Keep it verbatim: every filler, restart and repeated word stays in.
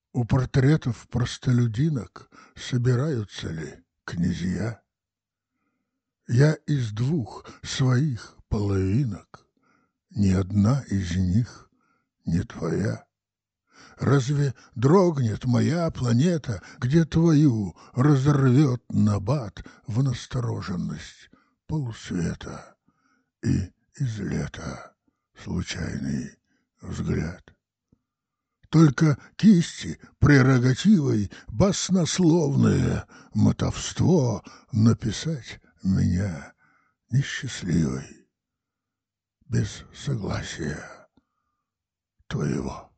У портретов простолюдинок собираются ли князья? Я из двух своих половинок, ни одна из них не твоя. Разве дрогнет моя планета, где твою разорвет набат в настороженность полусвета и из лета случайный взгляд? Только кисти прерогативой баснословное мотовство написать меня несчастливой без согласия твоего.